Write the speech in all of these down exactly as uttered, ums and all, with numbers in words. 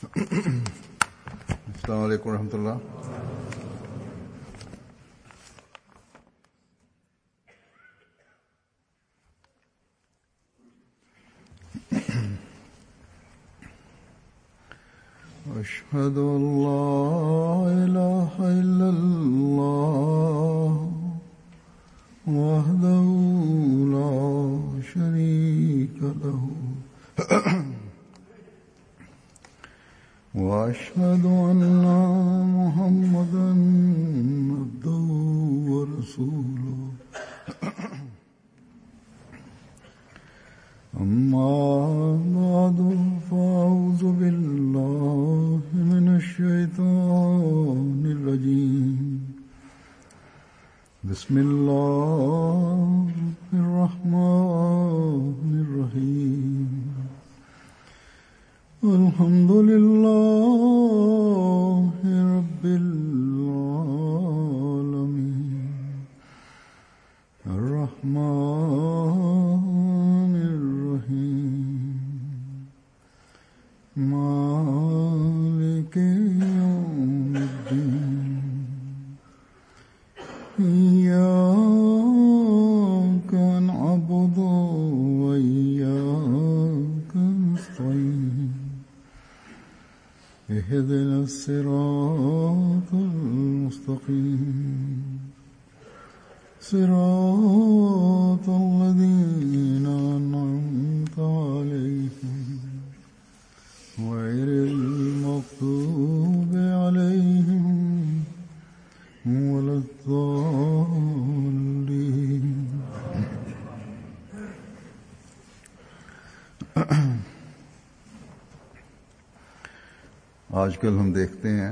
अस्सलाम वालेकुम रहमतुल्लाह। أشهد أن لا إله إلا الله وحده لا شريك له وأشهد أن محمدا عبده ورسوله أما بعد فأعوذ بالله من الشيطان الرجيم بسم الله الرحمن الرحيم الحمد لله رب العالمين الرحمن الرحيم مالك يوم الدين إياك نعبد وإياك نستعين اهدنا الصراط المستقيم صراط الذين أنعمت عليهم غير المغضوب عليهم ولا الضالين आजकल हम देखते हैं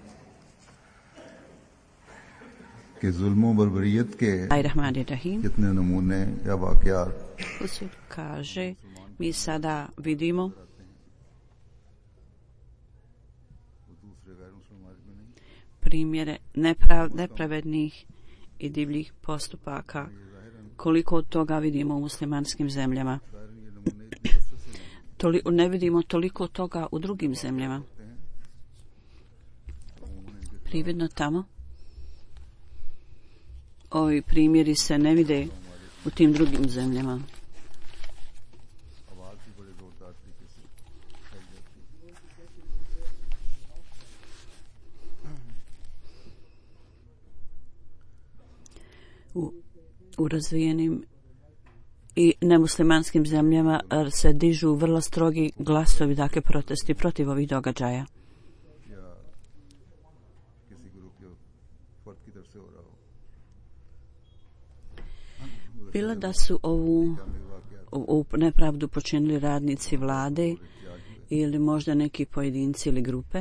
कि जुल्म बर्बरियत के कितने नमूने या वाक़यात kaže, mi sada vidimo primjere neprav, nepravednih i divljih postupaka, koliko od toga vidimo u muslimanskim zemljama. Toli, ne vidimo toliko toga u drugim zemljama. Prividno tamo ovi primjeri se ne vide u tim drugim zemljama. U, u razvijenim i nemuslimanskim zemljama se dižu vrlo strogi glasovi, dakle protesti protiv ovih događaja. Bilo da su ovu, ovu nepravdu počinili radnici vlade ili možda neki pojedinci ili grupe.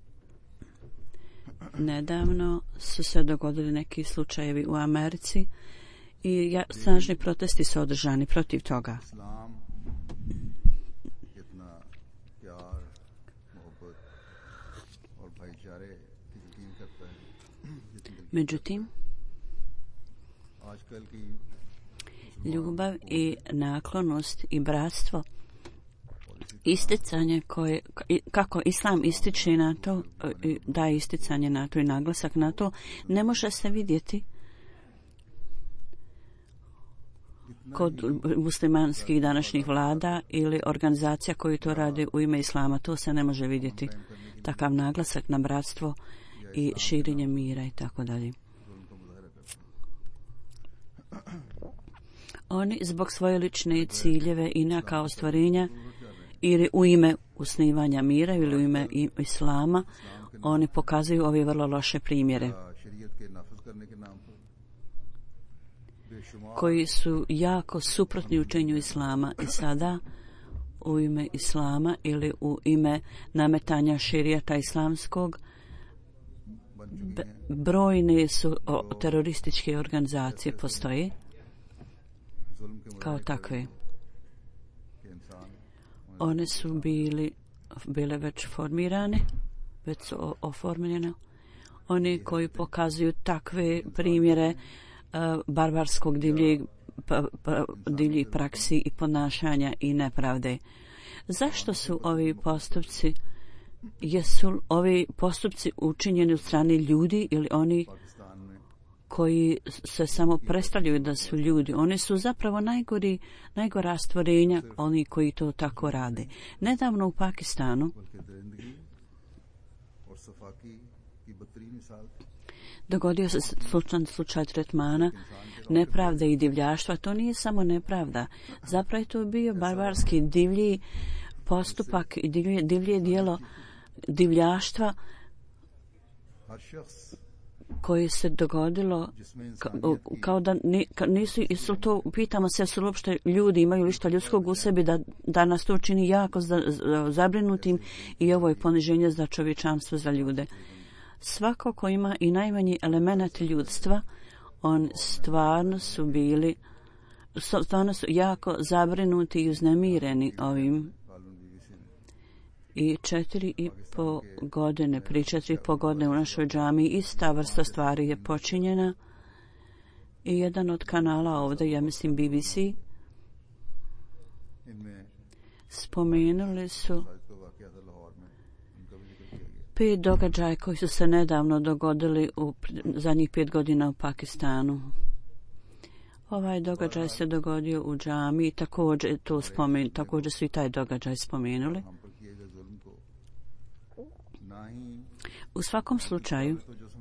Nedavno su se dogodili neki slučajevi u Americi i ja, snažni protesti su održani protiv toga. Međutim, ljubav i naklonost i bratstvo, isticanje koje, kako islam ističe na to, daje isticanje na to i naglasak na to, ne može se vidjeti kod muslimanskih današnjih vlada ili organizacija koji to rade u ime islama. To se ne može vidjeti. Takav naglasak na bratstvo i širenje mira i tako dalje. Oni zbog svoje lične ciljeve i neka ostvarenja ili u ime usnivanja mira ili u ime islama, oni pokazuju ove vrlo loše primjere koji su jako suprotni učenju islama i sada u ime islama ili u ime nametanja šerijata islamskog brojne su o, terorističke organizacije postoje kao takve. One su bili, bile već formirane, već su oformljene. Oni koji pokazuju takve primjere uh, barbarskog divljeg, pa, pa, divljih praksi i ponašanja i nepravde. Zašto su ovi postupci jesu ovi postupci učinjeni od strane ljudi ili oni koji se samo predstavljaju da su ljudi. Oni su zapravo najgori, najgora stvorenja, oni koji to tako rade. Nedavno u Pakistanu dogodio se slučajan slučaj tretmana nepravde i divljaštva. To nije samo nepravda. Zapravo je to bio barbarski divlji postupak i divlje, divlje dijelo divljaštva koje se dogodilo ka, kao da ni, ka, nisu, su to, pitamo se su uopšte ljudi imaju li što ljudskog u sebi da, da nas to čini jako za, za, zabrinutim i ovo je poniženje za čovječanstvo, za ljude. Svako ko ima i najmanji element ljudstva, on stvarno su bili stvarno su jako zabrinuti i uznemireni ovim. I četiri i po godine, pri četiri i po godine u našoj džami ista vrsta stvari je počinjena. I jedan od kanala ovdje, ja mislim B B C, spomenuli su pet događaja koji su se nedavno dogodili u zadnjih pet godina u Pakistanu. Ovaj događaj se dogodio u džami i također, to spomen, također su i taj događaj spomenuli. U svakom slučaju,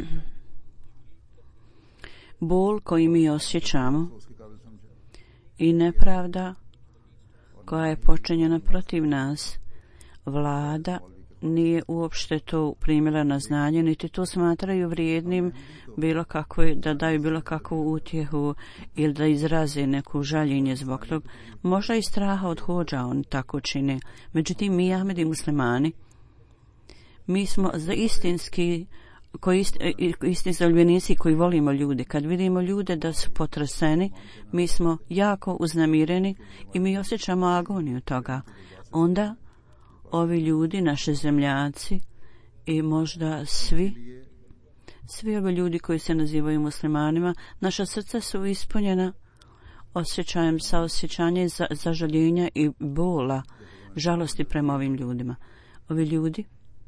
bol koji mi osjećamo i nepravda koja je počinjena protiv nas, vlada nije uopšte to primila na znanje, niti to smatraju vrijednim bilo kakvo, da daju bilo kakvu utjehu ili da izraze neku žaljenje zbog tog. Možda i straha od hođa on tako čine. Međutim, mi Ahmedi muslimani, mi smo za istinski koji ist, istinski zaljubljenici koji volimo ljude. Kad vidimo ljude da su potreseni, mi smo jako uznemireni i mi osjećamo agoniju toga. Onda ovi ljudi, naši zemljaci i možda svi, svi ovi ljudi koji se nazivaju muslimanima, naša srca su ispunjena osjećajem saosjećanja, za, zažaljenja i bola, žalosti prema ovim ljudima. Ovi ljudi,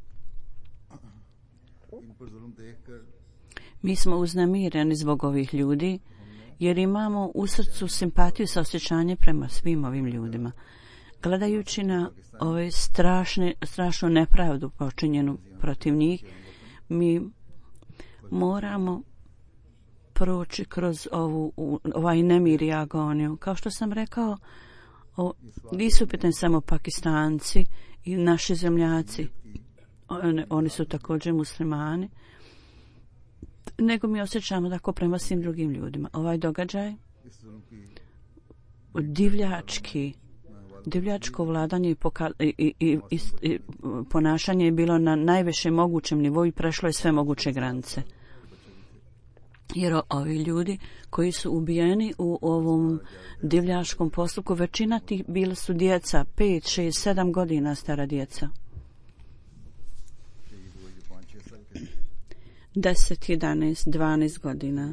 mi smo uznemireni zbog ovih ljudi, jer imamo u srcu simpatiju i saosjećanje prema svim ovim ljudima. Gledajući na ove strašne, strašnu nepravdu počinjenu protiv njih, mi moramo proći kroz ovu, ovaj nemir i agoniju. Kao što sam rekao, o, nisu pitanje samo Pakistanci i naši zemljaci, oni, oni su također muslimani, nego mi osjećamo tako prema svim drugim ljudima. Ovaj događaj, divljački, divljačko vladanje i, poka- i, i, i, i, i ponašanje je bilo na najvišem mogućem nivou i prešlo je sve moguće granice. Jer ovi ljudi koji su ubijeni u ovom divljačkom postupku, većina tih bile su djeca, pet, šest, sedam godina stara djeca. deset, jedanaest, dvanaest godina.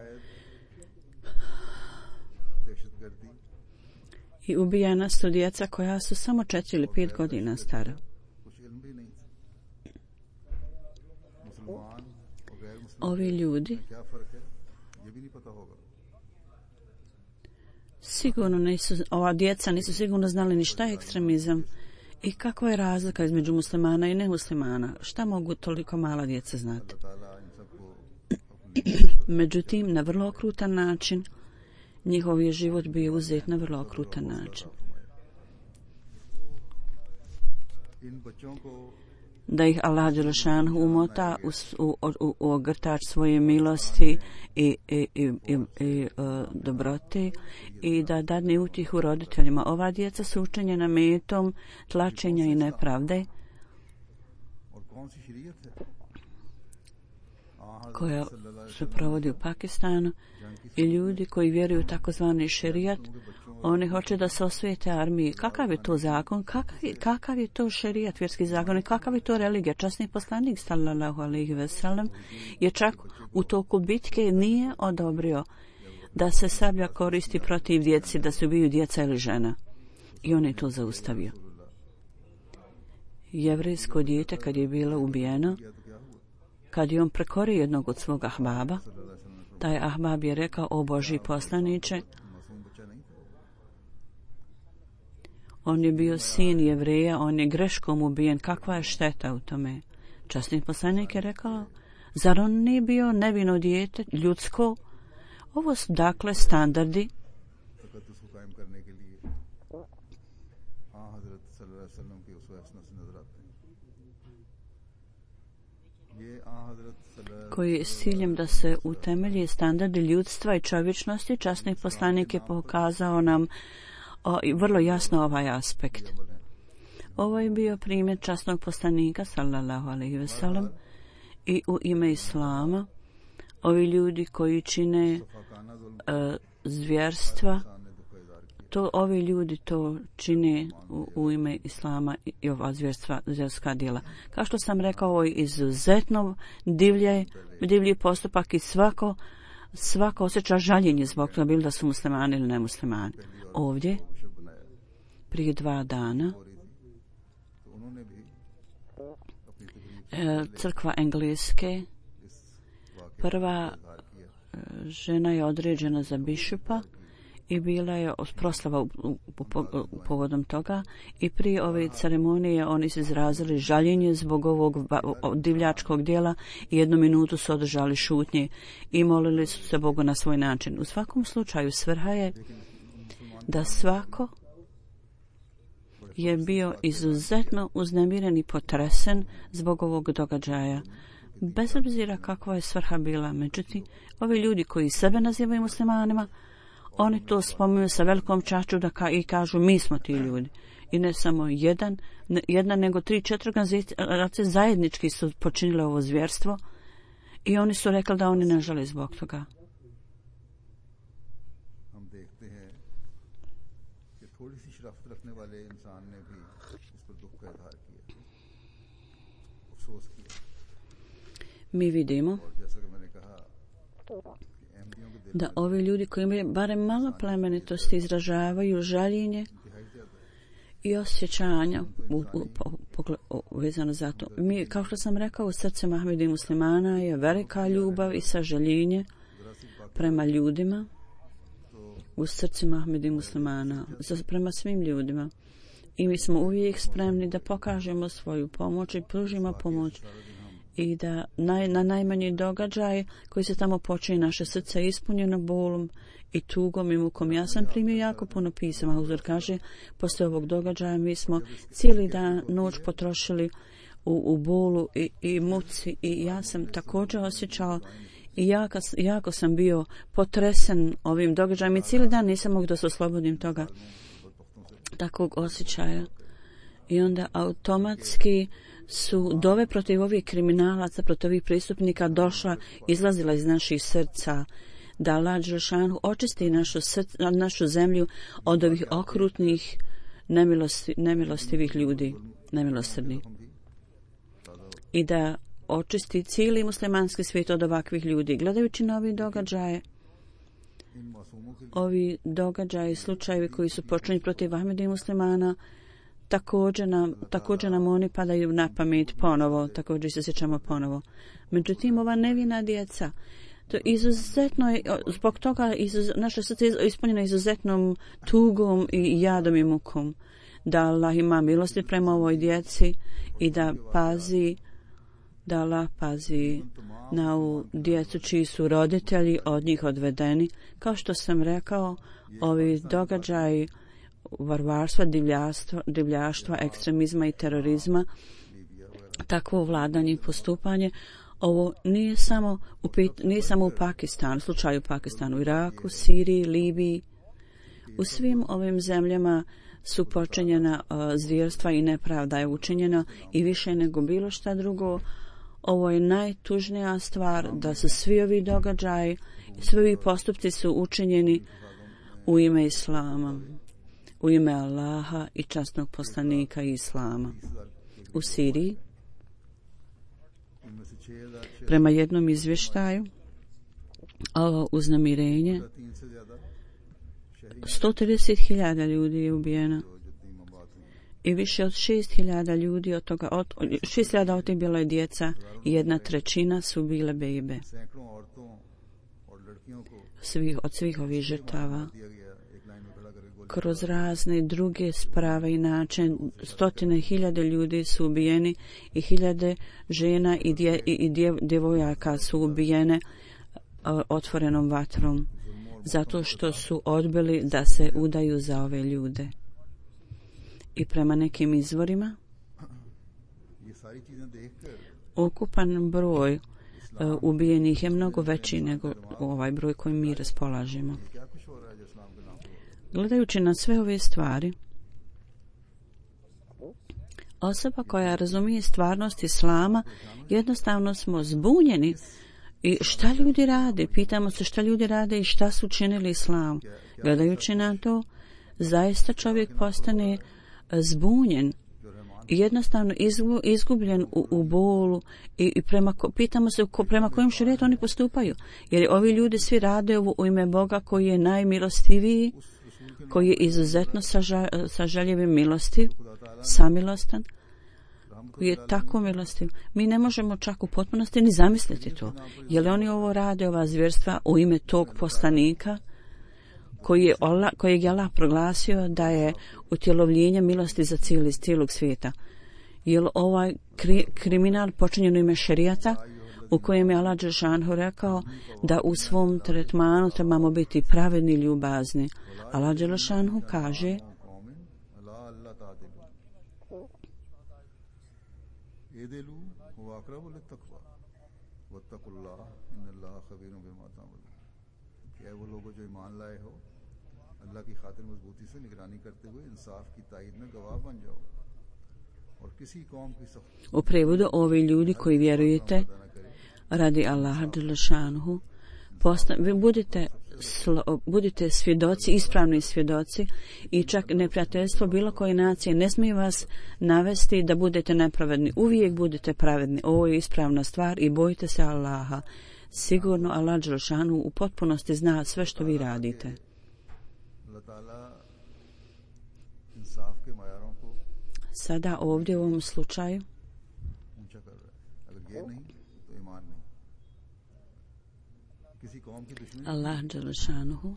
I ubijena su djeca koja su samo četiri ili pet godina stara. Ovi ljudi sigurno nisu, ova djeca nisu sigurno znali ni šta je ekstremizam i kakva je razlika između muslimana i nemuslimana. Šta mogu toliko mala djeca znati? Međutim, na vrlo okrutan način, njihov je život bio uzet na vrlo okrutan način. Da ih Allah dželešan umota u, u, u, u ogrtač svoje milosti i, i, i, i, i uh, dobrote i da dadne utjehu roditeljima. Ova djeca su učenjena metom tlačenja i nepravde koja se provodi u Pakistanu i ljudi koji vjeruju u takozvani šerijat, oni hoće da se osvijete armiji. Kakav je to zakon? Kakav je, kakav je to šerijat, vjerski zakon? I kakav je to religija? Časni poslanik, sallallahu alejhi ve sellem, je čak u toku bitke nije odobrio da se sablja koristi protiv djeci, da se ubiju djeca ili žena. I on je to zaustavio. jevrijsko dijete kad je bilo ubijeno, kad je on prekorio jednog od svog ahbaba, taj ahbab je rekao: o Božji poslaniče, on je bio sin Jevreja, on je greškom ubijen, kakva je šteta u tome? Časni poslanik je rekao: zar on nije bio nevino dijete, ljudsko? Ovo su dakle standardi koji s ciljem da se utemelji standardi ljudstva i čovječnosti. Časni poslanik je pokazao nam o, vrlo jasno ovaj aspekt. Ovo je bio primjer časnog poslanika sallallahu alejhi ve sellem i u ime Islama ovi ljudi koji čine uh, zvjerstva, to ovi ljudi to čine u, u ime Islama i ova zvjerstva, zvjerska djela. Kao što sam rekao, ovo je izuzetno divlje, divlji postupak i svako, svako osjeća žaljenje zbog toga, bilo da su muslimani ili nemuslimani. Ovdje, prije dva dana, crkva Engleske, prva žena je određena za bišupa i bila je proslava u, u, u, u povodom toga, i prije ove ceremonije oni su izrazili žaljenje zbog ovog divljačkog djela i jednu minutu su održali šutnje i molili su se Bogu na svoj način. U svakom slučaju svrha je da svako je bio izuzetno uznemiren i potresen zbog ovog događaja, bez obzira kakva je svrha bila. Međutim, ovi ljudi koji sebe nazivaju muslimanima, oni to spominju sa velikom čašću da ka, i kažu mi smo ti ljudi. I ne samo jedan, ne, jedna nego tri, četiri organizacije zajednički su počinile ovo zvjerstvo i oni su rekli da oni ne žele zbog toga. Mi vidimo da ovi ljudi koji imaju barem malo plemenitosti izražavaju žaljenje i osjećanja u, u, u, u, vezano za to. Mi, kao što sam rekao, u srce Ahmedi muslimana je velika ljubav i sažaljenje prema ljudima, u srcima Ahmedi muslimana, prema svim ljudima. I mi smo uvijek spremni da pokažemo svoju pomoć i pružimo pomoć i da naj, na najmanji događaj koji se tamo počinje, naše srce je ispunjeno bolom i tugom i mukom. Ja sam primio jako puno pisama. Uzor kaže, posle ovog događaja mi smo cijeli dan, noć potrošili u, u bolu i, i muci, i ja sam također osjećao i jako, jako sam bio potresen ovim događajem i cijeli dan nisam mogao da se oslobodim toga takvog osjećaja. I onda automatski su dove protiv ovih kriminalaca, protiv ovih pristupnika došla, izlazila iz naših srca, da Allah dželešanu očisti našu, srca, našu zemlju od ovih okrutnih, nemilosti, nemilostivih ljudi, nemilosrdnih. I da očisti cijeli muslimanski svijet od ovakvih ljudi. Gledajući na ovi događaje, ovi događaje i slučajevi koji su počinjeni protiv Ahmedi muslimana, također nam, također nam oni padaju na pamet ponovo, također se sjećamo ponovo. Međutim, ova nevina djeca, to izuzetno je, zbog toga izuz, naše srce je ispunjeno izuzetnom tugom i jadom i mukom. Da Allah ima milosti prema ovoj djeci i da pazi, da Allah pazi na ovu djecu čiji su roditelji od njih odvedeni. Kao što sam rekao, ovi događaji varvarstva, divljaštva, divljaštva, ekstremizma i terorizma, takvo vladanje i postupanje, ovo nije samo u, nije samo u Pakistanu, slučaju u Pakistanu, u Iraku, Siriji, Libiji. U svim ovim zemljama su počinjena uh, zvjerstva i nepravda je učinjena i više nego bilo šta drugo. Ovo je najtužnija stvar da su svi ovi događaji, svi ovi postupci su učinjeni u ime Islama, u ime Allaha i časnog poslanika Islama. U Siriji, prema jednom izvještaju, ovo uznemirenje, sto trideset hiljada ljudi je ubijeno I više od šest hiljada ljudi od toga, od, šest hiljada od tih bilo je djeca i jedna trećina su bile bebe. Svih, od svih ovih žrtava. Kroz razne druge sprave i način, stotine hiljade ljudi su ubijeni i hiljade žena i, dje, i, i djev, djevojaka su ubijene uh, otvorenom vatrom, zato što su odbili da se udaju za ove ljude. I prema nekim izvorima, ukupan broj uh, ubijenih je mnogo veći nego ovaj broj kojim mi raspolažemo. Gledajući na sve ove stvari, osoba koja razumije stvarnost islama, jednostavno smo zbunjeni. I šta ljudi rade? Pitamo se šta ljudi rade i šta su činili islam. Gledajući na to, zaista čovjek postane zbunjen i jednostavno izgubljen u, u bolu i, i prema, pitamo se ko, prema kojim šerijetu oni postupaju. Jer ovi ljudi svi rade ovo u ime Boga koji je najmilostiviji, koji je izuzetno saža, sažaljiv milostiv, samilostan, koji je tako milostiv. Mi ne možemo čak u potpunosti ni zamisliti to. Je li oni ovo rade, ova zvjerstva, u ime tog poslanika koji je Allah, kojeg je Allah proglasio da je utjelovljenje milosti za cijeli, cijelog svijeta? Je li ovaj kri, kriminal počinjen u ime šerijata u kojem je Allah dželešanu rekao da u svom tretmanu trebamo biti pravedni i ljubazni? Allah dželešanu kaže u prevodu, ovi ljudi koji vjerujete radi Allaha dželešanu, budite Slo, budite svjedoci, ispravni svjedoci i čak neprijateljstvo bilo koje nacije ne smije vas navesti da budete nepravedni. Uvijek budete pravedni. Ovo je ispravna stvar i bojite se Allaha. Sigurno Allah dželešanu u potpunosti zna sve što vi radite. Sada ovdje u ovom slučaju Allah dželešanuhu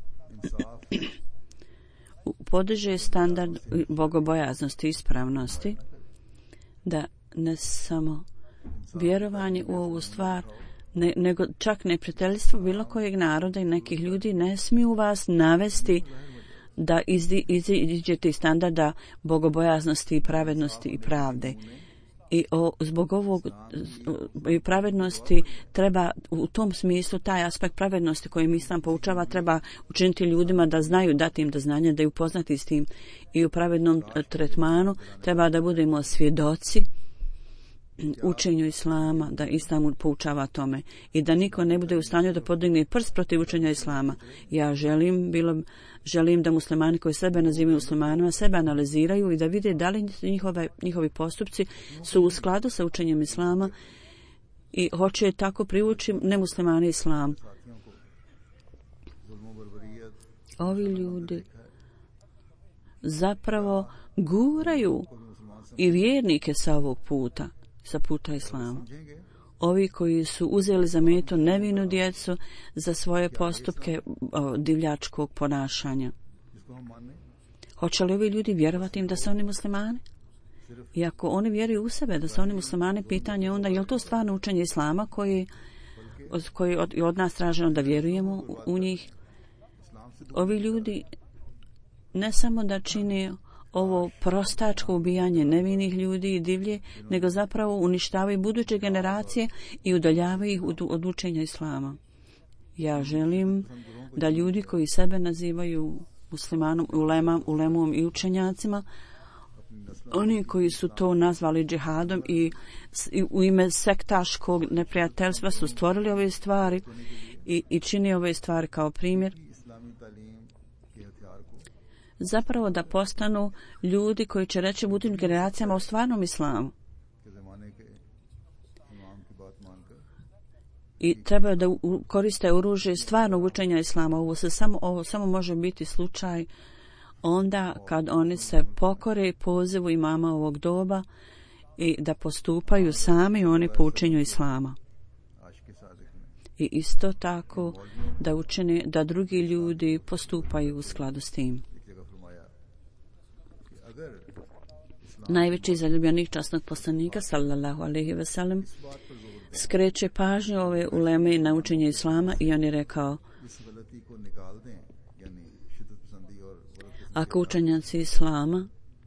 podiže standard bogobojaznosti i ispravnosti, da ne samo vjerovanje u ovu stvar, ne, nego čak neprijateljstvo bilo kojeg naroda i nekih ljudi ne smiju vas navesti da iziđete iz standarda bogobojaznosti i pravednosti i pravde. I o, zbog ovog i pravednosti treba u tom smislu taj aspekt pravednosti koji mi sam poučava treba učiniti ljudima da znaju, dati im do znanja, da ju upoznati s tim. I u pravednom tretmanu treba da budemo svjedoci učenju islama, da islam poučava tome i da niko ne bude u stanju da podigne prst protiv učenja islama. Ja želim bilo Želim da muslimani koji sebe nazivaju muslimanima sebe analiziraju i da vide da li njihove, njihovi postupci su u skladu sa učenjem islama i hoće tako privući nemuslimani islam. Ovi ljudi zapravo guraju i vjernike sa ovog puta, sa puta islama. Ovi koji su uzeli za metu nevinu djecu za svoje postupke o, divljačkog ponašanja. Hoće li ovi ljudi vjerovati im da su oni muslimani? I ako oni vjeruju u sebe da su oni muslimani, pitanje onda je li to stvarno učenje islama koji, od, koji od, od nas traženo da vjerujemo u, u njih? Ovi ljudi ne samo da čine ovo prostačko ubijanje nevinih ljudi i divlje, nego zapravo uništavaju buduće generacije i udaljavaju ih od učenja islama. Ja želim da ljudi koji sebe nazivaju muslimanom, ulemom, ulemom i učenjacima, oni koji su to nazvali džihadom i, i u ime sektaškog neprijateljstva su stvorili ove stvari i, i čini ove stvari kao primjer, zapravo da postanu ljudi koji će reći budućim generacijama o stvarnom islamu. I treba da koriste oružje stvarnog učenja islama. Ovo, se samo, ovo samo može biti slučaj onda kad oni se pokore pozivu imama ovog doba i da postupaju sami oni po učenju islama. I isto tako da učine da drugi ljudi postupaju u skladu s tim. Najveći zaljubljenik časnog poslanika sallallahu alejhi ve sellem skreće pažnju ove uleme na učenje islama i on je rekao: ako učenjaci islama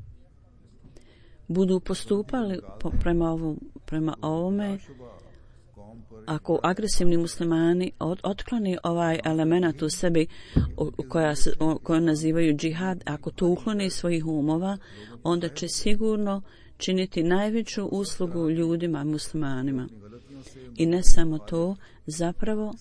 budu postupali po, prema, ovom, prema ovome, ako agresivni muslimani od, otkloni ovaj element u sebi koja, koja nazivaju džihad, ako to ukloni iz svojih umova, onda će sigurno činiti najveću uslugu ljudima, muslimanima. I ne samo to, zapravo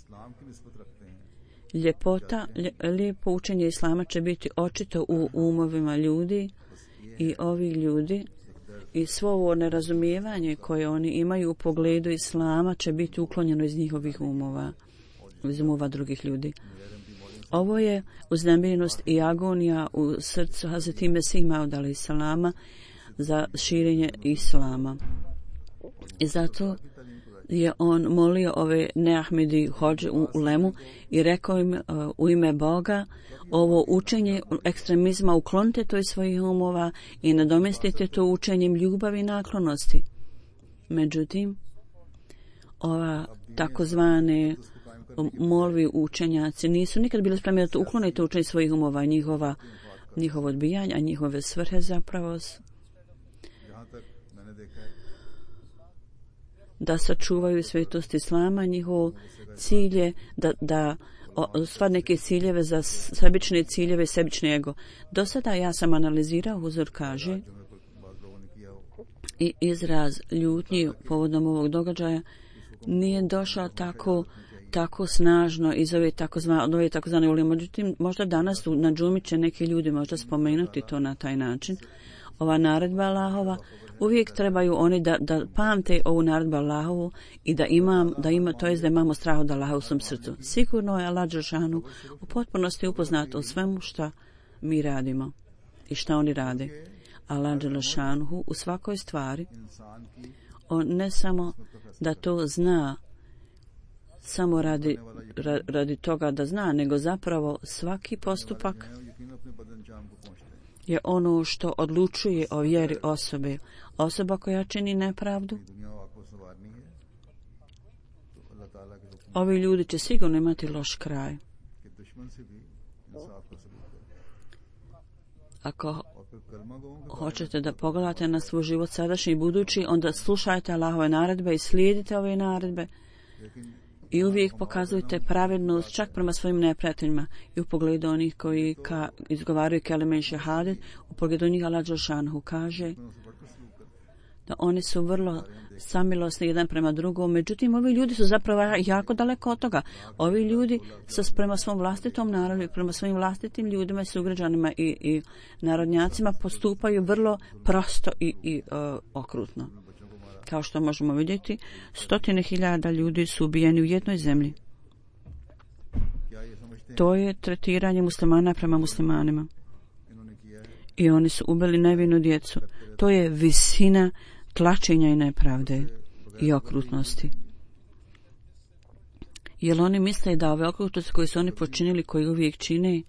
ljepota, lijepo učenje islama će biti očito u umovima ljudi i ovi ljudi i svo ovo nerazumijevanje koje oni imaju u pogledu islama će biti uklonjeno iz njihovih umova, iz umova drugih ljudi. Ovo je uznemirenost i agonija u srcu Hazreti Mesih Maud alejhi selama za širenje islama. I zato je on molio ove neahmedi hođe u ulemu i rekao im uh, u ime Boga, ovo učenje ekstremizma uklonite to iz svojih umova i nadomjestite to učenjem ljubavi i naklonosti. Međutim, ova takozvane molvi učenjaci nisu nikad bili spremni da to uklone to učenje svojih umova, njihova, njihovo odbijanje, a njihove svrhe zapravo da sačuvaju svetost islama, njihov cilj je da, da sva neke ciljeve za sebične ciljeve i sebični ego. Do sada ja sam analizirao, Huzur kaže, i izraz ljutnji povodom ovog događaja nije došao tako tako snažno iz ove takozvane ove takozvane uleme. Međutim, možda danas na džumi će neki ljudi možda spomenuti to na taj način. Ova naredba Allahova, uvijek trebaju oni da, da pamte ovu naredbu Allahovu i da imam, da ima, to je da imamo strah od Allaha u svom srcu. Sigurno je Allah dželešanu u potpunosti upoznat o svemu što mi radimo i što oni rade. Allah dželešanu u svakoj stvari, on ne samo da to zna samo radi, radi toga da zna, nego zapravo svaki postupak je ono što odlučuje o vjeri osobe. Osoba koja čini nepravdu, ovi ljudi će sigurno imati loš kraj. Ako hoćete da pogledate na svoj život sadašnji i budući, onda slušajte Allahove naredbe i slijedite ove naredbe i uvijek pokazujte pravednost čak prema svojim neprijateljima i u pogledu onih koji ka, izgovaraju kelime šehadet, u pogledu njih Allah dželešanu kaže da oni su vrlo samilosni jedan prema drugom. Međutim, ovi ljudi su zapravo jako daleko od toga. Ovi ljudi sa prema svom vlastitom narodu i prema svojim vlastitim ljudima i sugrađanima i, i narodnjacima postupaju vrlo prosto i, i uh, okrutno. Kao što možemo vidjeti, stotine hiljada ljudi su ubijeni u jednoj zemlji. To je tretiranje muslimana prema muslimanima. I oni su ubili nevinu djecu. To je visina tlačenja i nepravde i okrutnosti. Jer oni misle da ove okrutnosti koje su oni počinili, koji uvijek čine,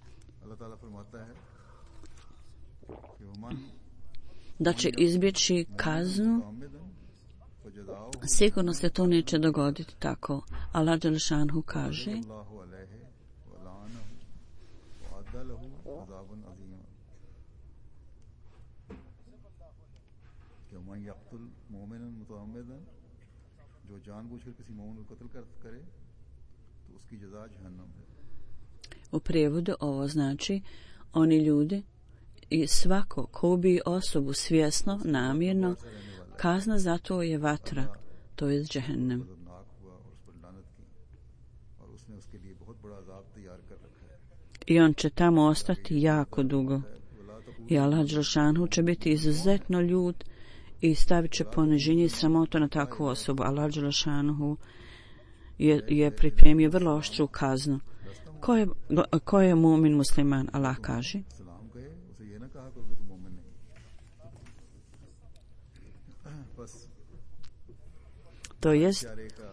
da će izbjeći kaznu, sigurno se to neće dogoditi tako. Allah dželešanu kaže u prijevodu ovo znači oni ljudi i svako ko ubije osobu svjesno, namjerno, kazna za to je vatra, to je džehennem. I on će tamo ostati jako dugo. I Allah dželešanu će biti izuzetno ljut i stavit će poniženje i sramotu na takvu osobu. Allah dželešanu je, je pripremio vrlo oštru kaznu. Ko je, ko je mu'min musliman? Allah kaže To jest,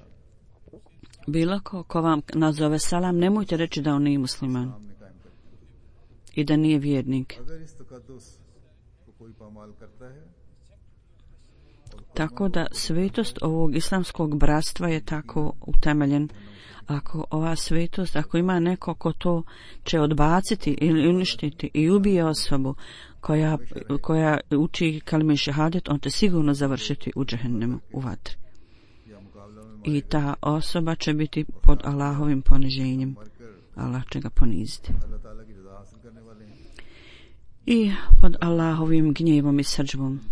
bilo ko, ko vam nazove salam, nemojte reći da on nije musliman i da nije vjernik. Tako da svetost ovog islamskog bratstva je tako utemeljen. Ako ova svetost, ako ima neko ko to će odbaciti ili uništiti i ubije osobu koja, koja uči kalime šehadet, on će sigurno završiti u džehennemu, u vatri. I ta osoba će biti pod Allahovim poniženjem. Allah će ga poniziti. I pod Allahovim gnjevom i srdžbom.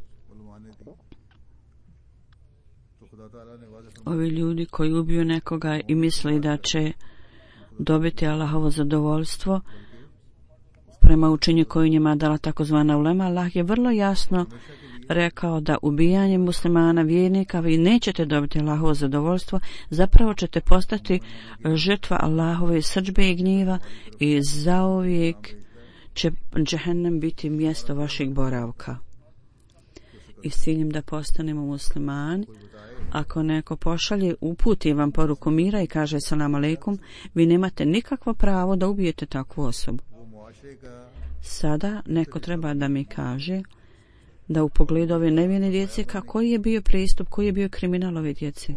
Ovi ljudi koji ubiju nekoga i misle da će dobiti Allahovo zadovoljstvo prema učenju koju njima dala takozvana ulema, Allah je vrlo jasno rekao da ubijanjem muslimana, vjernika, vi nećete dobiti Allahovo zadovoljstvo, zapravo ćete postati žrtva Allahove srdžbe i gnjeva i zauvijek će džehennem biti mjesto vašeg boravka. I s ciljem da postanemo muslimani, ako neko pošalje, uputi vam poruku mira i kaže salam aleikum, vi nemate nikakvo pravo da ubijete takvu osobu. Sada neko treba da mi kaže da u pogledu ove nevjerne djece, koji je bio pristup, koji je bio kriminal ove djece.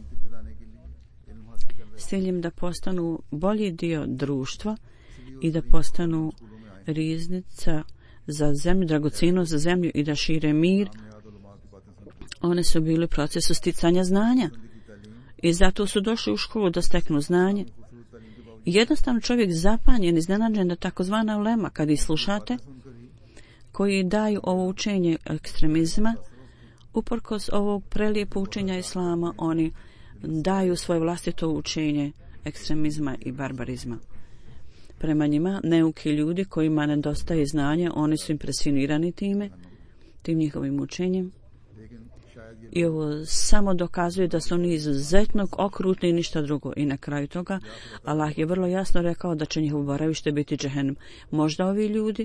S ciljem da postanu bolji dio društva i da postanu riznica za zemlju, dragocinu za zemlju i da šire mir. One su bili u procesu sticanja znanja i zato su došli u školu da steknu znanje. Jednostavno čovjek zapanjen, iznenađen da takozvana ulema, kad ih slušate, koji daju ovo učenje ekstremizma, uprkos ovog prelijepo učenja islama, oni daju svoje vlastito učenje ekstremizma i barbarizma. Prema njima, neuki ljudi kojima nedostaje znanja, oni su impresionirani time, tim njihovim učenjem. I ovo samo dokazuje da su oni izuzetno okrutni i ništa drugo. I na kraju toga, Allah je vrlo jasno rekao da će njihovo boravište biti džehennem. Možda ovi ljudi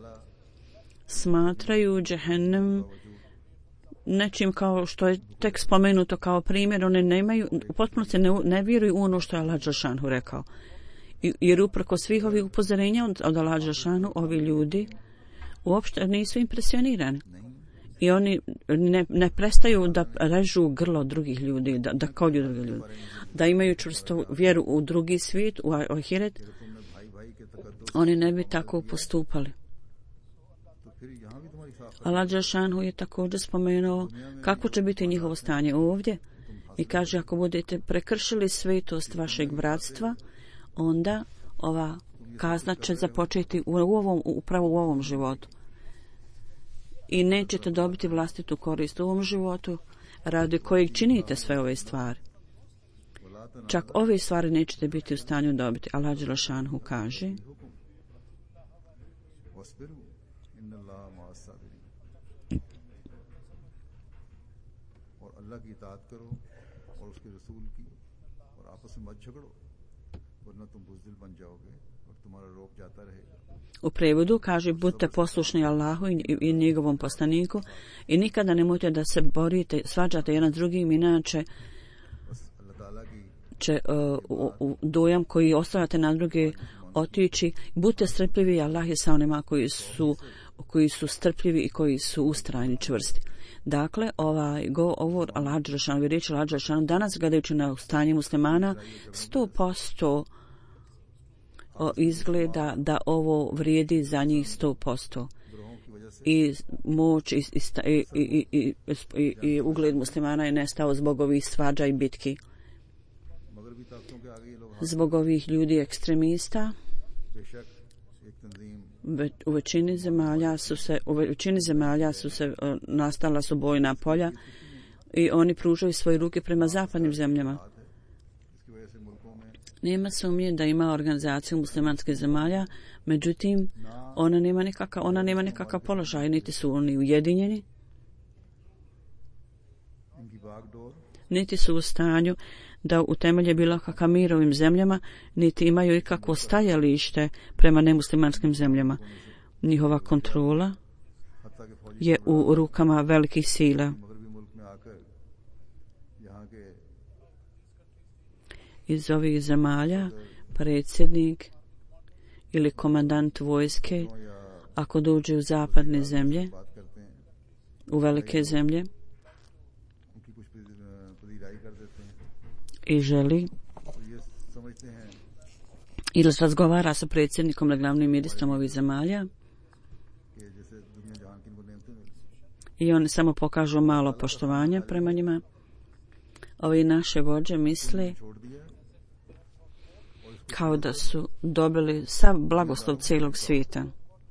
smatraju džehennem nečim kao što je tek spomenuto kao primjer, one nemaju, potpuno se ne, ne vjeruju u ono što je Allah dželšanhu rekao. I, jer uprko svih ovih upozorenja od, od Allah dželšanhu, ovi ljudi uopšte nisu impresionirani. I oni ne, ne prestaju da režu grlo drugih ljudi, da, da kolju drugi ljudi, da imaju čvrstu vjeru u drugi svijet, u ahiret, oni ne bi tako postupali. Allah dželšanhu je također spomenuo kako će biti njihovo stanje ovdje i kaže, ako budete prekršili svetost vašeg bratstva, onda ova kazna će započeti u ovom, upravo u ovom životu. I nećete dobiti vlastitu korist u ovom životu radi kojeg činite sve ove stvari. Čak ove stvari nećete biti u stanju dobiti. Allah dželšanhu kaže, u prevodu kaže, budite poslušni Allahu i, i njegovom poslaniku i nikada nemojte da se borite, svađate jedan s drugim, inače će uh, u, u dojam koji ostavljate na druge otići. Budite strpljivi, Allah je sa onima koji su, koji su strpljivi i koji su ustrajni, čvrsti. Dakle, ovaj govor Allah dželšanhu, riječ Allah dželšanhu, danas gledajući na stanje muslimana, sto posto izgleda da ovo vrijedi za njih sto posto. I moć i, i, i, i, i, i ugled muslimana je nestao zbog ovih svađa i bitki. Zbog ovih ljudi ekstremista, u većini zemalja su se, u većini zemalja su se nastala su bojna polja i oni pružaju svoje ruke prema zapadnim zemljama. Nema sumnje da ima organizaciju muslimanskih zemalja, međutim, ona nema nekakav, ona nema nekakav položaj, niti su oni ujedinjeni, niti su u stanju da utemelje bilo kakav mir ovim zemljama, niti imaju ikakvo stajalište prema nemuslimanskim zemljama. Njihova kontrola je u rukama velikih sila. Iz ovih zemalja predsjednik ili komandant vojske, ako dođe u zapadne zemlje, u velike zemlje, i želi ili razgovara sa predsjednikom ili glavnim ministrom ovih zemalja, i oni samo pokažu malo poštovanja prema njima, ovi naše vođe misle kao da su dobili sav blagoslov cijelog svijeta.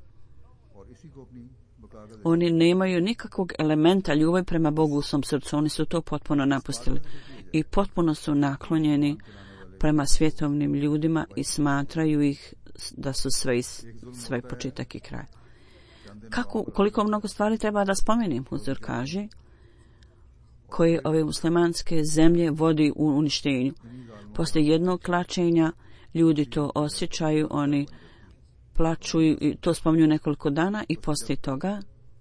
Oni nemaju nikakvog elementa ljubavi prema Bogu u svom srcu. Oni su to potpuno napustili i potpuno su naklonjeni prema svjetovnim ljudima i smatraju ih da su sve, sve početak i kraj. Kako, koliko mnogo stvari treba da spomenim, Huzur kaže, koje ove muslimanske zemlje vodi u uništenju. Poslije jednog klačenja ljudi to osjećaju, oni plaču i to spominju nekoliko dana, i poslije toga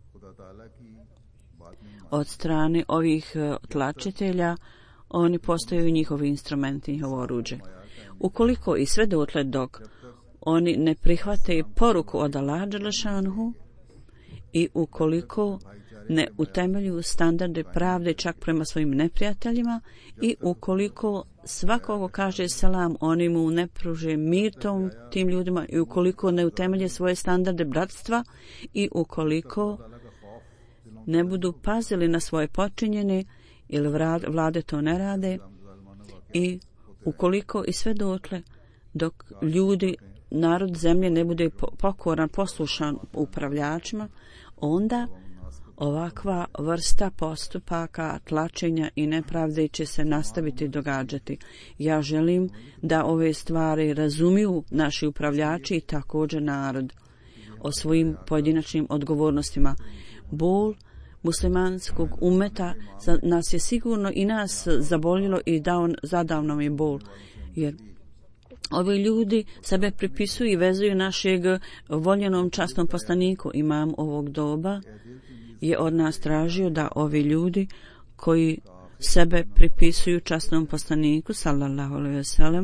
od strane ovih tlačitelja oni postaju njihovi instrumenti, njihovo oruđe. Ukoliko i sve dotle dok oni ne prihvate poruku od Allaha dželešanuhu i ukoliko ne utemeljuju standarde pravde čak prema svojim neprijateljima, i ukoliko svakogo kaže selam, oni mu ne pruže mir tom, tim ljudima, i ukoliko ne utemelje svoje standarde bratstva, i ukoliko ne budu pazili na svoje počinjene ili vlade to ne rade, i ukoliko i sve dotle dok ljudi, narod zemlje ne bude pokoran, poslušan upravljačima, onda ovakva vrsta postupaka, tlačenja i nepravde će se nastaviti događati. Ja želim da ove stvari razumiju naši upravljači i također narod o svojim pojedinačnim odgovornostima. Bol muslimanskog umeta za nas je sigurno i nas zaboljelo i dao, zadao nam je bol, jer ovi ljudi sebe pripisuju i vezuju našeg voljenom časnom poslaniku. Imam ovog doba je od nas tražio da ovi ljudi koji sebe pripisuju časnom poslaniku sallallahu alejhi ve sellem,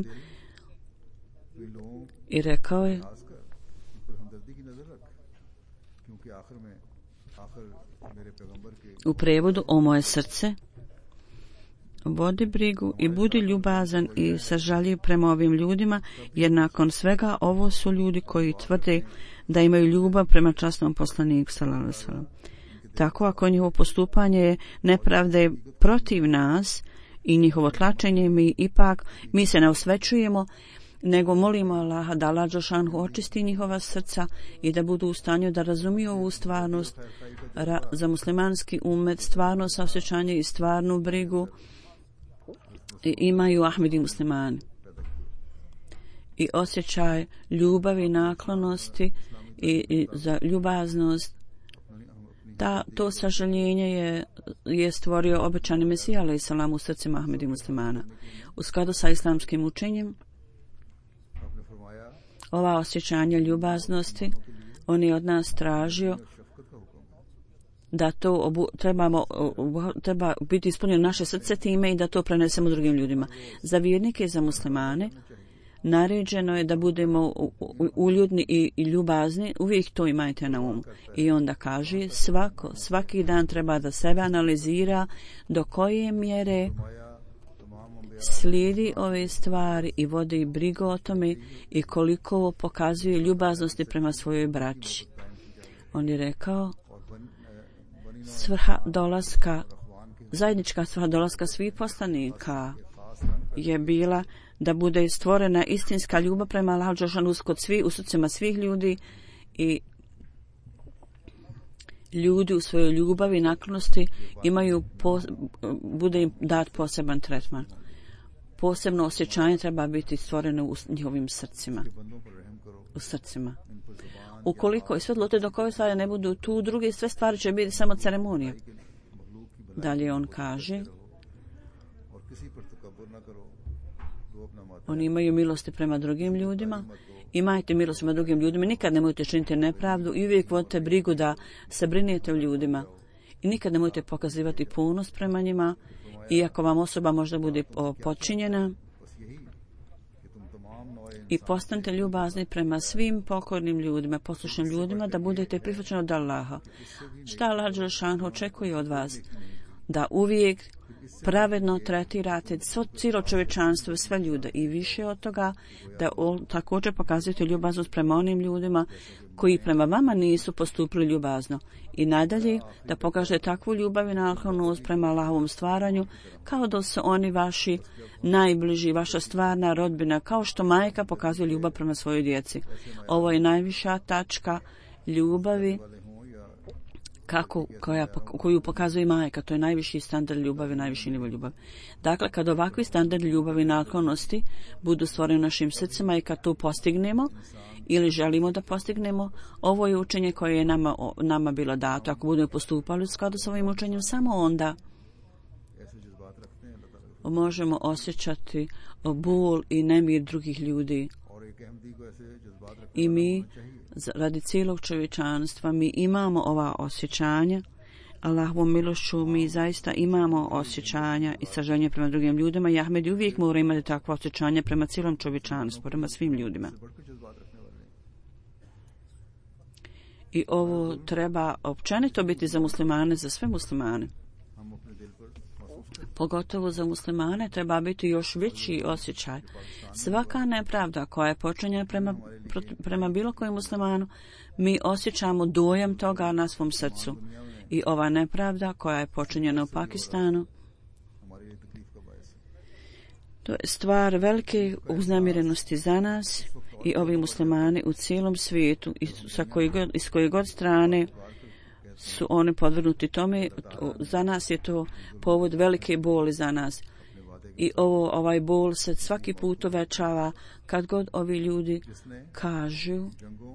i rekao je u prevodu: o moje srce, vodi brigu i budi ljubazan i sažaljiv prema ovim ljudima, jer nakon svega ovo su ljudi koji tvrde da imaju ljubav prema časnom poslaniku sallallahu alejhi ve sellem. Tako ako njihovo postupanje je nepravde protiv nas i njihovo tlačenje, mi ipak mi se ne osvećujemo, nego molimo Allaha da Allah dželešanu očisti njihova srca i da budu u stanju da razumiju ovu stvarnost ra, za muslimanski umet, stvarno saosjećanje i stvarnu brigu i imaju Ahmedi muslimani i osjećaj ljubavi, naklonosti i, i za ljubaznost. Ta, to sažaljenje je, je stvorio obećani Mesija alejhi selam u srcima Ahmedi muslimana. U skladu sa islamskim učenjem, ova osjećanja ljubaznosti, on je od nas tražio da to obu, trebamo, treba biti ispunjeno naše srce time i da to prenesemo drugim ljudima. Za vjernike i za muslimane naređeno je da budemo uljudni i, i ljubazni, uvijek to imajte na umu. I onda kaže, svako, svaki dan treba da sebe analizira do koje mjere slijedi ove stvari i vodi brigu o tome i koliko pokazuje ljubaznosti prema svojoj braći. On je rekao, svrha dolaska, zajednička svrha dolaska svih poslanika je bila da bude stvorena istinska ljubav prema Allahu dželešanu kod svih, u srcima svih ljudi, i ljudi u svojoj ljubavi i naklonosti imaju po, bude im dat poseban tretman. Posebno osjećanje treba biti stvoreno u njihovim srcima. U srcima. Ukoliko i sve dlote do koje stvari ne budu tu, druge sve stvari će biti samo ceremonije. Dalje on kaže, oni imaju milosti prema drugim ljudima Imajte milost prema drugim ljudima, nikad nemojte činiti nepravdu i uvijek vodite brigu da se brinete o ljudima. I nikad nemojte pokazivati punost prema njima, iako vam osoba možda bude podčinjena. I postanite ljubazni prema svim pokornim ljudima, poslušnim ljudima, da budete prihvaćeni od Allaha. Šta Allah dželešanu očekuje od vas? Da uvijek pravedno tretirate cijelo čovječanstvo i sve ljude i više od toga da o, također pokazujete ljubaznost prema onim ljudima koji prema vama nisu postupili ljubazno. I nadalje da pokažete takvu ljubav i naklonost prema Allahovom stvaranju kao da su oni vaši najbliži, vaša stvarna rodbina, kao što majka pokazuje ljubav prema svojoj djeci. Ovo je najviša tačka ljubavi kako, koja, koju pokazuje majka. To je najviši standard ljubavi, najviši nivo ljubavi. Dakle, kad ovakvi standard ljubavi i naklonosti budu stvoreni u našim srcima i kad to postignemo ili želimo da postignemo, ovo je učenje koje je nama, nama bilo dato. Ako budemo postupali u skladu s ovim učenjem, samo onda možemo osjećati bol i nemir drugih ljudi. I mi, radi cijelog čovječanstva, mi imamo ova osjećanja. Allahovom milošću mi zaista imamo osjećanja i sažaljenje prema drugim ljudima. I Ahmed uvijek mora imati takva osjećanja prema cijelom čovječanstvu, prema svim ljudima. I ovo treba općenito biti za muslimane, za sve muslimane. Pogotovo za muslimane treba biti još veći osjećaj. Svaka nepravda koja je počinjena prema, prema bilo kojem muslimanu, mi osjećamo dojam toga na svom srcu. I ova nepravda koja je počinjena u Pakistanu, to je stvar velike uznemirenosti za nas i ovi muslimani u cijelom svijetu i sa koji god, iz koje god strane su oni podvrnuti tome. Za nas je to povod velike boli za nas. I ovo, ovaj bol se svaki put uvećava kad god ovi ljudi kažu,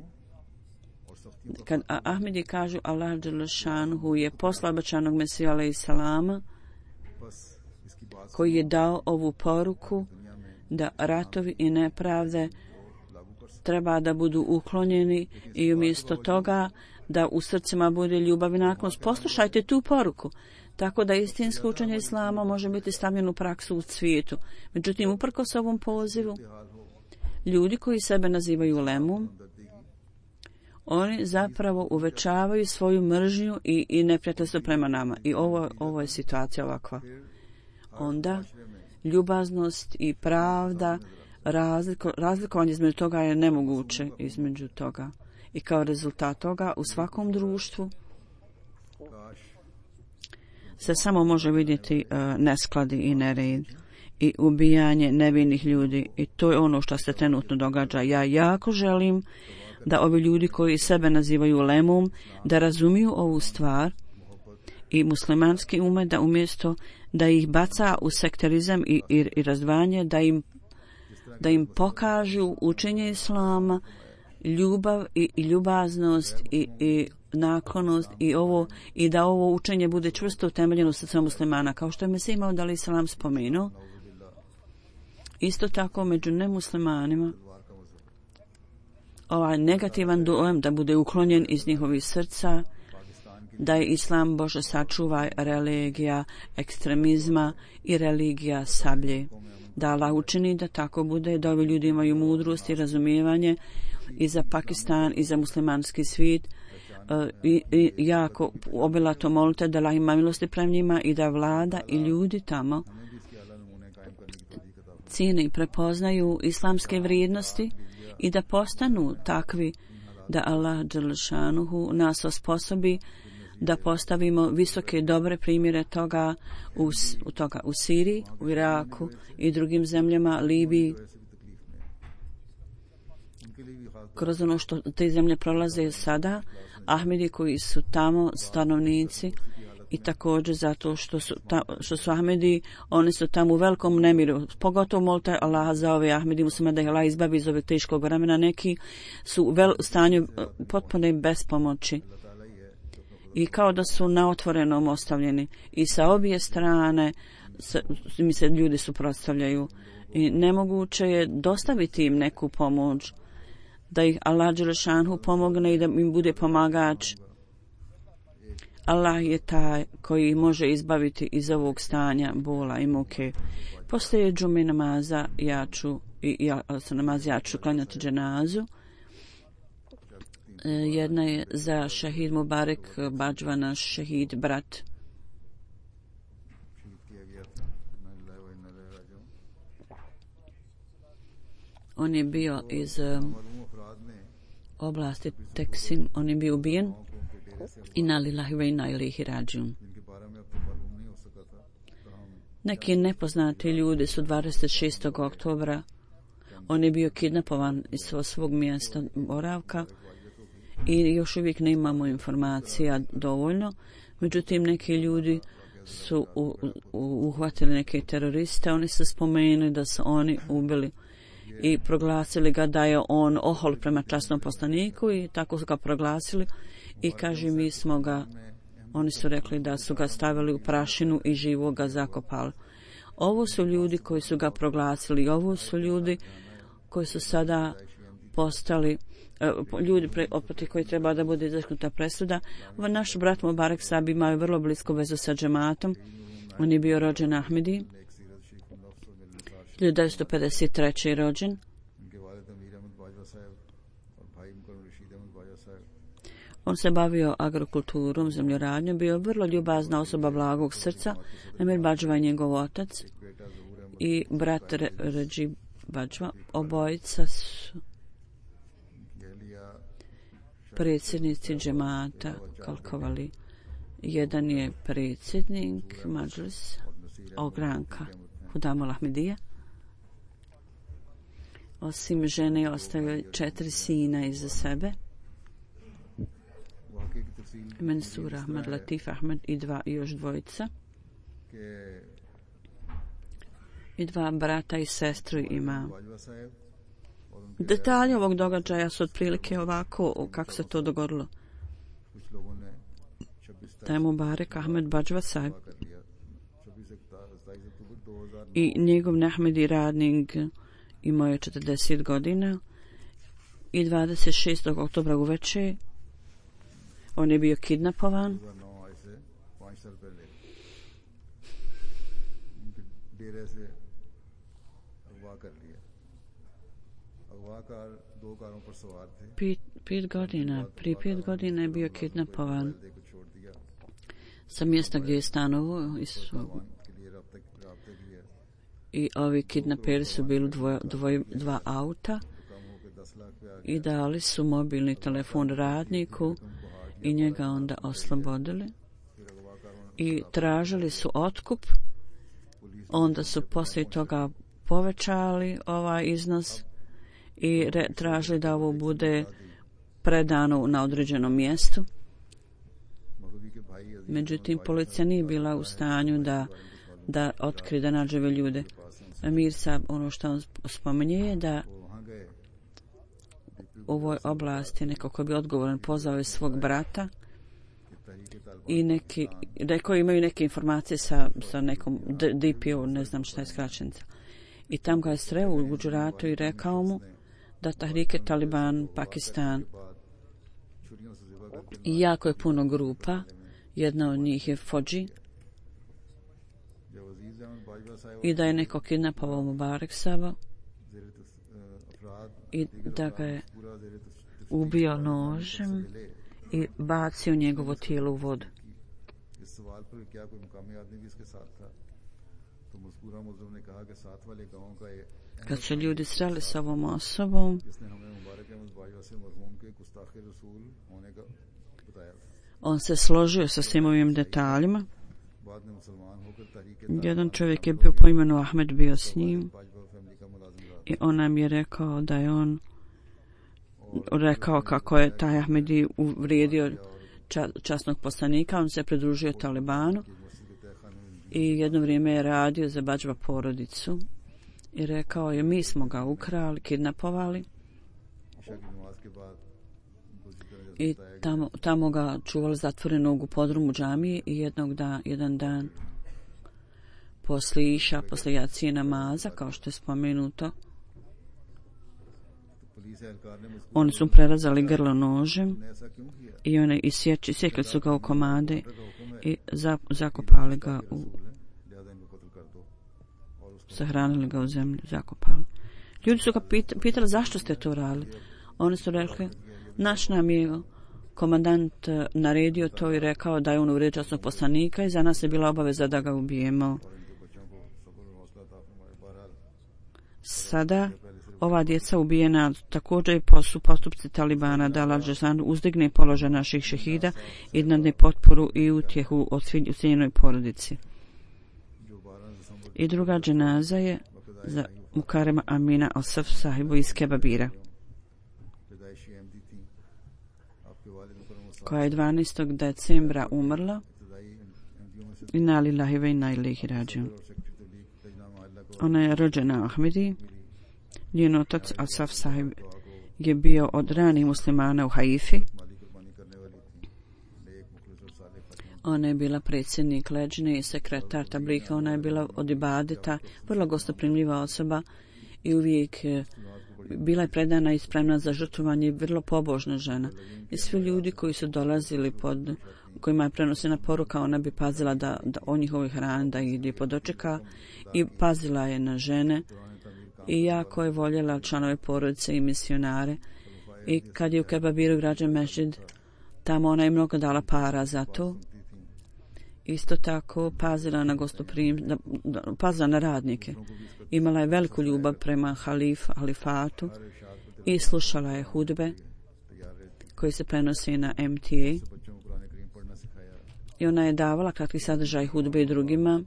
kad Ahmedi kažu Allah dželešanu je poslao obećanog Mesija alejhi salama, koji je dao ovu poruku da ratovi i nepravde treba da budu uklonjeni i umjesto toga da u srcima bude ljubav i naklonost. Poslušajte tu poruku, tako da istinsko učenje islama može biti stavljeno u praksu u svijetu. Međutim, uprkos ovom pozivu, ljudi koji sebe nazivaju ulemom, oni zapravo uvećavaju svoju mržnju i, i neprijateljstvo prema nama. I ovo, ovo je situacija ovakva. Onda ljubaznost i pravda, razliko, razlikovanje između toga je nemoguće između toga. I kao rezultat toga u svakom društvu se samo može vidjeti uh, neskladi i nered i ubijanje nevinih ljudi. I to je ono što se trenutno događa. Ja jako želim da ovi ljudi koji sebe nazivaju ulemom, da razumiju ovu stvar i muslimanski umet, da umjesto da ih baca u sektarizam i, i, i razdvajanje, da im, da im pokažu učenje islama, ljubav i, i ljubaznost i, i naklonost i ovo i da ovo učenje bude čvrsto utemeljeno u srcu muslimana, kao što je Mesih Maud alejhi selam spomenuo. Isto tako među nemuslimanima ovaj negativan dojam da bude uklonjen iz njihovih srca, da je islam, Bože sačuvaj, religija ekstremizma i religija sablje. Da Allah učini da tako bude, da ovi ljudi imaju mudrost i razumijevanje i za Pakistan i za muslimanski svijet. I, i jako obilato molite da Allah ima milosti prema njima i da vlada i ljudi tamo cijene i prepoznaju islamske vrijednosti i da postanu takvi da Allah dželešanuhu nas osposobi da postavimo visoke dobre primjere toga u, u toga u Siriji, u Iraku i drugim zemljama, Libiji. Kroz ono što te zemlje prolaze sada, Ahmedi koji su tamo stanovnici i također zato što su, ta, što su Ahmedi, oni su tamo u velikom nemiru. Pogotovo molite Allaha za ove Ahmedi, muslima da ih Allah izbavi iz ovog teškog vremena. Neki su u vel, stanju potpune bespomoći i kao da su na otvorenom ostavljeni. I sa obje strane se, mi se ljudi suprotstavljaju i nemoguće je dostaviti im neku pomoć. da ih Allah dželešanhu pomogne i da im bude pomagač. Allah je taj koji može izbaviti iz ovog stanja bola i muke. Poslije džume namaza ja ću, ja, namaz, ja ću klanjati dženazu. Jedna je za šehid Mubarek Badžva, naš šehid brat. On je bio iz um, oblasti Teksim, on je bio ubijen. Inna lillahi wa inna ilaihi rađiun. Neki nepoznati ljudi su dvadeset šestog oktobra, on je bio kidnapovan iz svog mjesta boravka i još uvijek nemamo informacija dovoljno. Međutim, neki ljudi su u, u, uhvatili neke teroriste, oni su spomenuli da su oni ubili i proglasili ga da je on ohol prema časnom poslaniku i tako su ga proglasili i kaže mi smo ga, oni su rekli da su ga stavili u prašinu i živo ga zakopali. Ovo su ljudi koji su ga proglasili, ovo su ljudi koji su sada postali ljudi opet koji treba da bude izreknuta presuda. Naš brat Mubarek Sahab imao vrlo blisko vezu sa džematom. On je bio rođen Ahmedi, hiljadu devetsto pedeset treće je rođen. On se bavio agrokulturom, zemljoradnjom, bio vrlo ljubazna osoba blagog srca. Emir Badžva je njegov otac i brat Re, Ređi Badžva. Obojica su predsjednici džemata Kalkovali. Jedan je predsjednik Mađlis ogranka Hudamul Ahmedija. Osim žene ostavio četiri sina iza sebe. Mansur Ahmed, Latif Ahmed i dva i još dvojica. I dva brata i sestru ima. Detalje ovog događaja su otprilike ovako kako se to dogodilo. Da je Mubarek Ahmed Badžva Sahab i njegov Ahmedi radnik imao je četrdeset godina i dvadeset šestog oktobra uveče on je bio kidnapovan. Pet, pet godina, prije pet godina je bio kidnapovan sa mjesta gdje je stanovo i, su, i ovi kidnaperi su bili dvoje, dvoje, dva auta i dali su mobilni telefon radniku i njega onda oslobodili i tražili su otkup. Onda su poslije toga povećali ovaj iznos i re, tražili da ovo bude predano na određenom mjestu. Međutim, policija nije bila u stanju da, da otkrije, da nađe ljude. Emir Sahab, ono što on spominje je da u ovoj oblasti neko ko bi odgovoran pozvao je svog brata i neki, rekao imaju neke informacije sa, sa nekom D P O, ne znam šta je skraćenica. I tam ga je sreo u Guđeratu i rekao mu da Tahrike Taliban, Pakistan, i jako je puno grupa, jedna od njih je Fodži, i da je neko kidnapovao Mubarek Sahaba i da ga je ubio nožem i bacio njegovo tijelo u vodu. Kad su ljudi sreli s ovom osobom, on se složio sa svim ovim detaljima. Jedan čovjek je bio po imenu Ahmed bio s njim i on nam je rekao da je on rekao kako je taj Ahmedi uvrijedio časnog poslanika. On se pridružio Talibanu i jedno vrijeme je radio za Badžva porodicu i rekao je mi smo ga ukrali, kidnapovali i tamo, tamo ga čuvali zatvorenog u podrumu džamije i jednog da, jedan dan poslije iša, poslije jacije namaza, kao što je spomenuto, Oni su prerazali grlo nožem i one isječi, sjekli su ga u komade i za, zakopali ga u, sahranili ga u zemlju, zakopali. Ljudi su ga pit, pitali zašto ste to radili. Oni su rekli, naš nam je komandant naredio to i rekao da je on uvrijedio časnog poslanika i za nas je bila obaveza da ga ubijemo. Sada ova djeca ubijena također su postupci Talibana da Allah dželešanu uzdigne položaj naših šehida i dadne potporu i utjehu od cijenjenoj porodici. I druga dženaza je za Mukarema Amina Asaf sahibu iz Kebabira, koja je dvanaestog decembra umrla. Inna lillahi ve inna ilaihi rađiun. Ona je rođena Ahmedi. Njen otac Asaf sahib je bio od ranih muslimana u Haifi. Ona je bila predsjednik leđne i sekretar tablika. Ona je bila od ibadeta, vrlo gostoprimljiva osoba i uvijek bila je predana i spremna za žrtvovanje, vrlo pobožna žena. I svi ljudi koji su dolazili pod, kojima je prenosena poruka, ona bi pazila da, da o njihovoj hrani, da ih je podočeka i pazila je na žene i jako je voljela članove porodice i misionare. I kad je u Kebabiru građen mešćid, tamo ona je mnogo dala para za to. Isto tako pazila na gostoprim, da, da, pazila na radnike. Imala je veliku ljubav prema halif, halifatu i slušala je hudbe koji se prenose na M T A. I ona je davala kakvi sadržaj hudbe drugima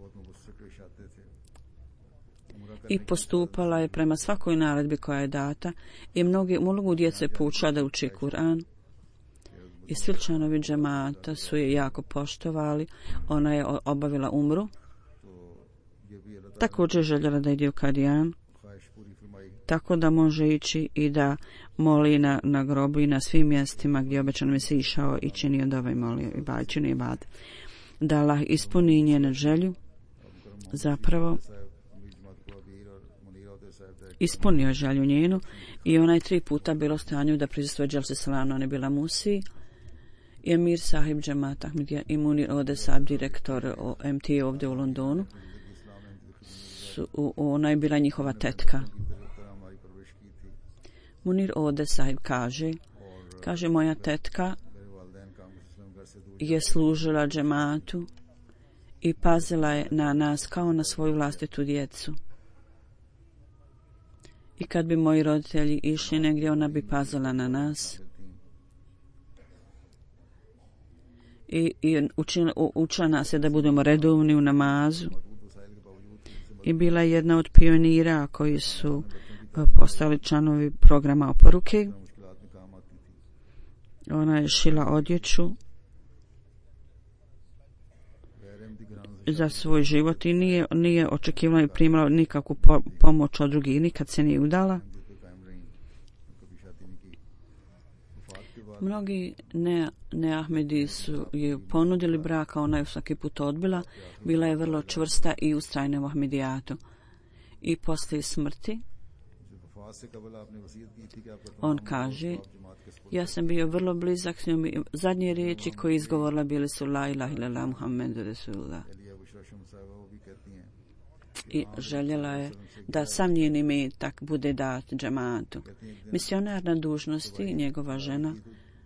i postupala je prema svakoj naredbi koja je data i mnogi, mnogo djece poučila da uči Kur'an. I svi članovi džemata su je jako poštovali. Ona je obavila umru. Također željela da ide u Kadijan, tako da može ići i da moli na, na grobu i na svim mjestima gdje obećano mi se išao i činio da ovaj molio i ba, činio i bad. Da Allah ispuni njene želju, zapravo ispunio je želju njenu i ona je tri puta bila u stanju da prisustvuje dželsi salana. Ona je bila Musi i Emir sahib džemata Ahmedija i Munir Ode sahib direktor o M T A ovdje u Londonu. Su, ona je bila njihova tetka. Munir Ode sahib kaže, kaže moja tetka je služila džematu i pazila je na nas kao na svoju vlastitu djecu. I kad bi moji roditelji išli negdje, ona bi pazila na nas. I, i učila, učila nas je da budemo redovni u namazu. I bila je jedna od pionira koji su postali članovi programa oporuke. Ona je šila odjeću za svoj život i nije, nije očekivala i primala nikakvu po, pomoć od drugih, nikad se nije udala. Mnogi ne, ne Ahmedi su je ponudili braka, ona je svaki put odbila. Bila je vrlo čvrsta i ustrajna u Ahmedijatu. I poslije smrti on kaže, ja sam bio vrlo blizak s njom i zadnje riječi koje izgovorila bili su la ilaha illallah Muhammedu Rasulullah. I željela je da sam njen imetak bude dat džematu. Misionar na dužnosti, njegova žena,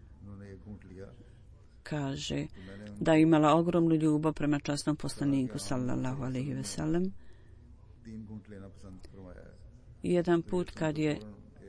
kaže da je imala ogromnu ljubav prema časnom poslaniku sallallahu alejhi ve sellem. Jedan put kad je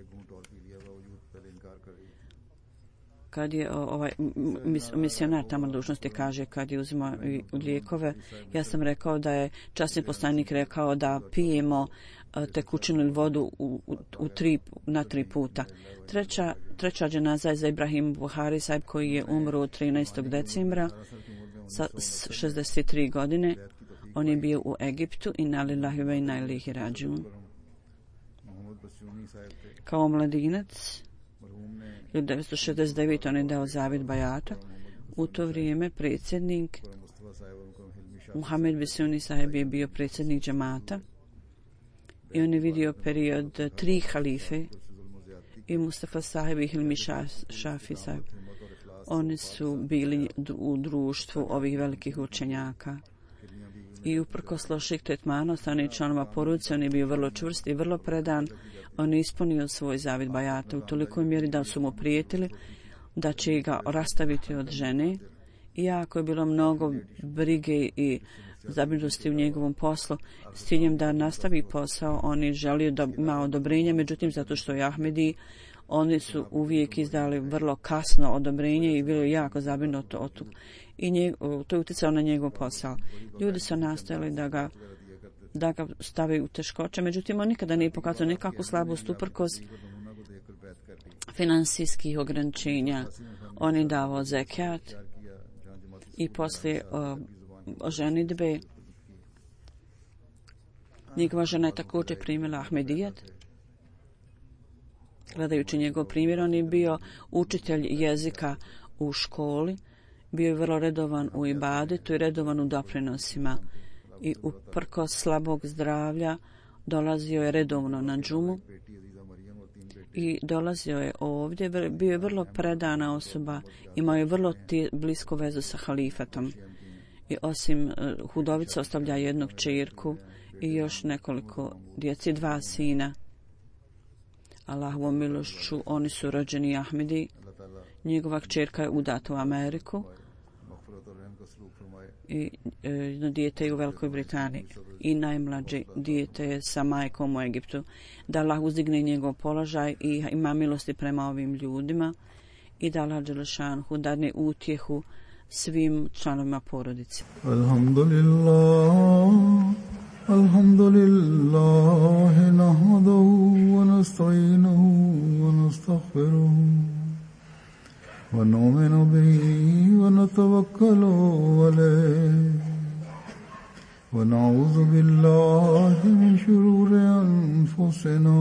kad je ovaj mis, misionar tamo dužnosti kaže kad je uzimao lijekove, ja sam rekao da je časni poslanik rekao da pijemo tekućinu ili vodu u, u, u tri, na tri puta. Treća, treća dženaza je za Ibrahim Buhari sahib koji je umro trinaestog decembra sa šezdeset tri godine. On je bio u Egiptu i inna lillahi ve inna ilaihi rađiun. Kao mladinac hiljadu devetsto šezdeset devete. on je dao zavjet bajata. U to vrijeme predsjednik Muhammed Bisuni sahib je bio predsjednik džemata i on je vidio period tri halife i Mustafa Sahib i Hilmi Šafi Sahib. Oni su bili u društvu ovih velikih učenjaka. I uprkos loših tretmana strane članova porodice, on je bio vrlo čvrst i vrlo predan. On je ispunio svoj zavjet bajata u tolikoj mjeri da su mu prijetili da će ga rastaviti od žene. Iako je bilo mnogo brige i zabrinutosti u njegovom poslu, s ciljem da nastavi posao, on je želio da ima odobrenje, međutim zato što je Ahmedi, oni su uvijek izdali vrlo kasno odobrenje i bilo je jako zabrinuto od toga. I njeg, to je utjecalo na njegov posao. Ljudi su nastojali da ga, da ga stavi u teškoće, međutim on nikada nije pokazao nikakvu slabost uprkos finansijskih ograničenja. On je davao zekijat i poslije uh, ženidbe njegova žena je također primila Ahmedijat. Gledajući njegov primjer, on je bio učitelj jezika u školi, bio je vrlo redovan u ibadetu i redovan u doprinosima. I uprkos slabog zdravlja dolazio je redovno na džumu i dolazio je ovdje, bio je vrlo predana osoba, imao je vrlo tije, blisku vezu sa halifatom. I osim uh, hudovica ostavlja jednog čerku i još nekoliko djeci, dva sina. Allahovom milošću oni su rođeni Ahmedi. Njegova kćerka je udata u Ameriku i e, jedno dijete je u Velikoj Britaniji i najmlađe dijete je sa majkom u Egiptu. Da Allah uzdigne njegov položaj i ima milosti prema ovim ljudima i da Allah Đelešanhu dadne utjehu svim članovima porodice. Alhamdulillah, alhamdulillah, nahmaduhu wa nasta'inuhu wa nastaghfiruhu wa nu'minu bihi wa natawakkalu alayhi wa na'udhu billahi min shururi anfusina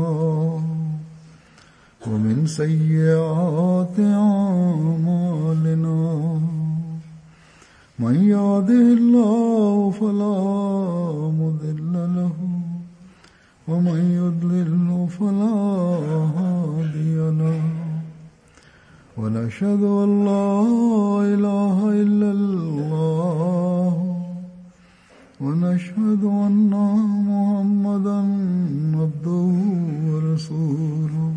wa min sayyiati a'malina. من يهده الله فلا مضل له ومن يضلل فلا هادي له ونشهد أن لا إله إلا الله ونشهد أن محمدا عبده ورسوله.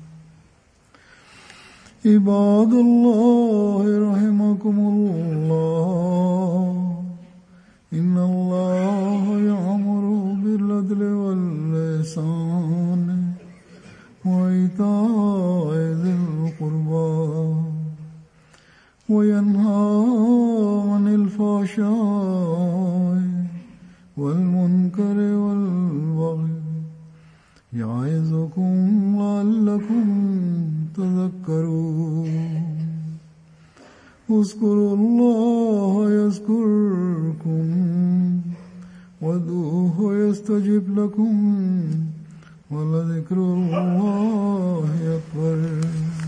عباد الله رحمكم الله إن الله يأمر بالعدل والإحسان وإيتاء ذي القربى وينهى عن الفحشاء والمنكر والبغي يعظكم لعلكم تذكرون. اذكروا الله يذكركم وادعوه يستجب لكم ولذكر الله أكبر.